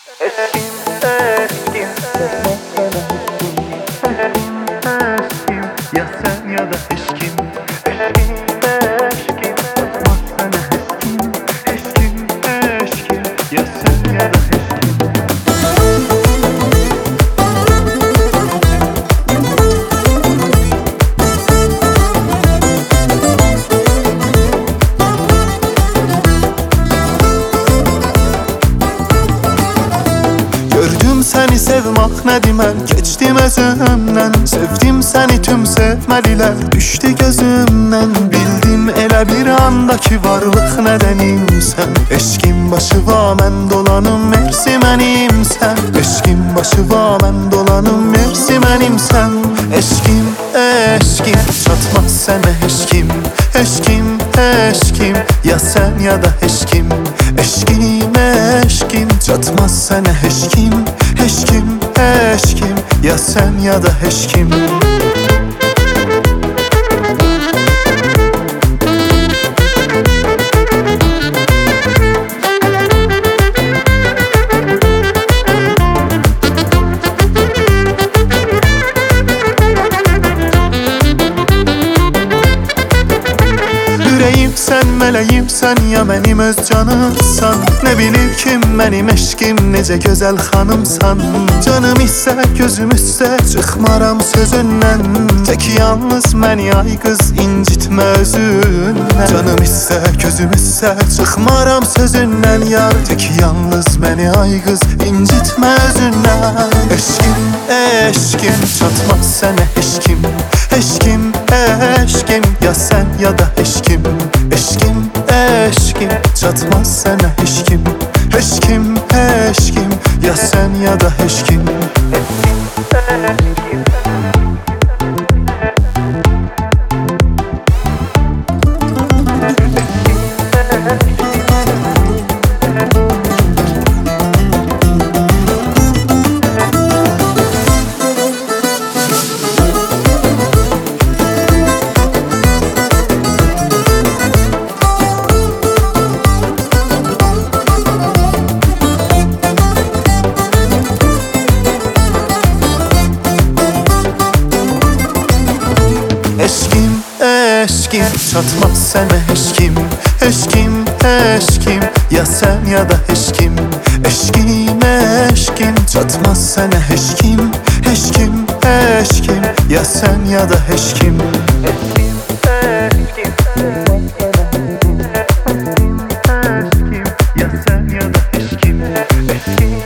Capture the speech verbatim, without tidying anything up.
Eşkim, eşkim, eşkim, ya sen ya da eşkim. Eşkim, eşkim, tutmazsana eşkim. Eşkim, eşkim, ya sen ya da eşkim. Gördüm seni sevmek ne demem, geçtim özümden. Sevdim seni tüm sevmeliler, düştü gözümden. Bildim elə bir andaki varlık nedenim sen. Eşkin başı va mən dolanım, mersi mənim sen. Eşkin başı va mən dolanım, mersi mənim sen. Eşkim, eşkim, çatmaz sənə eşkim. Eşkim, eşkim, ya sen ya da eşkim. Eşkim, eşkim, çatmaz sənə eşkim. Eşkim, eşkim, ya sen ya da eşkim. Yüreğim sen, meleğim sen, ya benim öz canımsan. Ne bilir kim benim eşkim, necə gözəl xanımsan. Canım ise gözüm üstə, çıxmaram sözündən. Tek yalnız məni ay qız incitmə özündən. Canım ise gözüm üstə, çıxmaram sözündən yar. Tek yalnız məni ay qız incitmə özündən. Eşkim, eşkim, çatmaz sənə eşkim. Eşkim, eşkim, ya sen ya da eşkim. Eşkim, eşkim, çatmaz sənə eşkim. Eşkim, eşkim, ya sen ya da eşkim. Eşkim, eşkim, çatmaz sənə eşkim. Eşkim, eşkim, ya sen ya da eşkim. Eşkim, eşkim, çatmaz sənə eşkim. Eşkim, eşkim, ya sen ya da eşkim. Eşkim, eşkim, eşkim, ya sen ya da eşkim. Eşkim,